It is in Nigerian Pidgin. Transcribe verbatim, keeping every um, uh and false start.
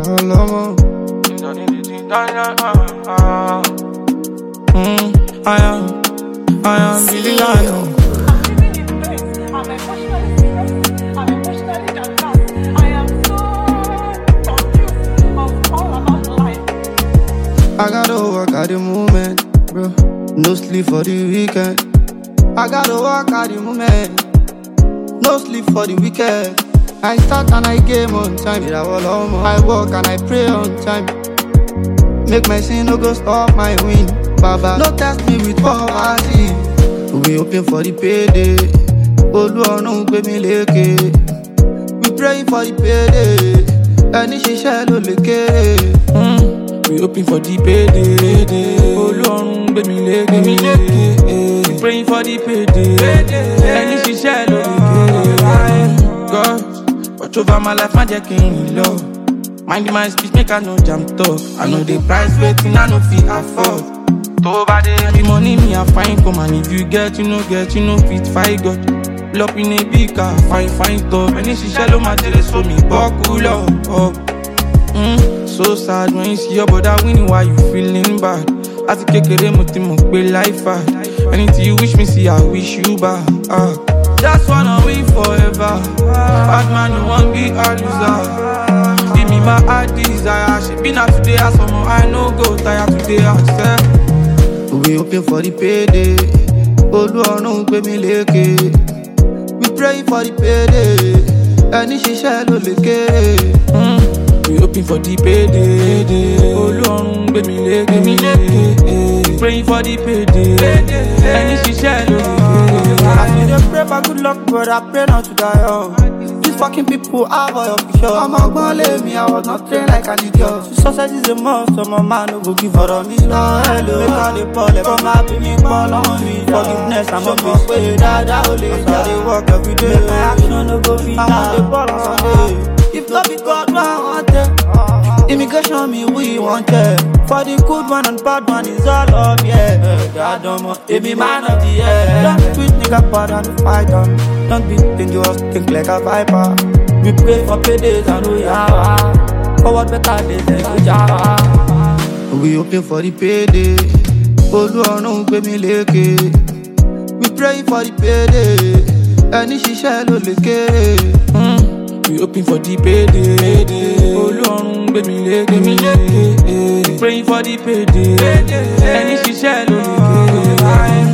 alone. Mm, I am, I am the lion. I'm emotionally serious. I'm emotionally diverse. I am so confused of all about life. I gotta work at the moment, bro. No sleep for the weekend. I gotta work at the moment. No sleep for the weekend. I start and I game on time. I work and I pray on time. Make my sin no go stop my win. Baba, no test me with poverty. We hoping for the payday. Oluwarun gbe mi leke. We pray for the payday. Ẹni ṣiṣẹ́ ló lè kéré. We hoping for the payday. Oluwarun gbe mi leke. We praying for the payday. Ẹni ṣiṣẹ́ ló lè kéré. God, watch over my life, má jẹ́ kí n rìn lọ. Mind my speech, make I no jam talk. I know the price waiting, I no fit afford. To bad the money me I find come, and if you get, you no get, you no fit fight God. Lop in a big car, fine, fine top. And if she shallow my jelly, so me buckle up. Mm, so sad when you see your brother winning while you feeling bad. As you kick it, muti mo be life hard. Anything you wish me see, I wish you back. Uh. Just wanna win forever. Bad man, you won't be a loser. Give me my heart desire. She been out today, as someone I know go tired today, I said. We hoping for the payday. Oluwarun gbe mi leke. We pray for the payday. Ẹni ṣiṣẹ́ ló lè kéré. We hoping for the payday. Oluwarun gbe mi leke. We praying for the payday. Ẹni ṣiṣẹ́ ló lè kéré. I need to pray for good luck, but I pray not to die young. These fucking people are boy of the show. I'm a gonna me, I was not trained like an idiot. Success is a must, so my man no go give for me. No hello, make all the ball, from my baby ball on me. Forgiveness, I'm a big way, dada only. I dey work every day, make my action no go be. I want the ball on Sunday. If not be God, I want it. Immigration me, we want it. For the good one and bad one is all up, yeah. God don't want to be man of the year. Don't tweet nigga bad and fight on. Don't be dangerous, think like a viper. We pray for paydays and we are. Forward better days and good job. We hoping for the payday. Oluwarun gbe mi leke. We pray for the payday. Ẹni ṣiṣẹ́ ló lè kéré. We hoping for the payday. Oluwarun gbe mi leke. We praying for the payday. Ẹni ṣiṣẹ́ ló lè kéré.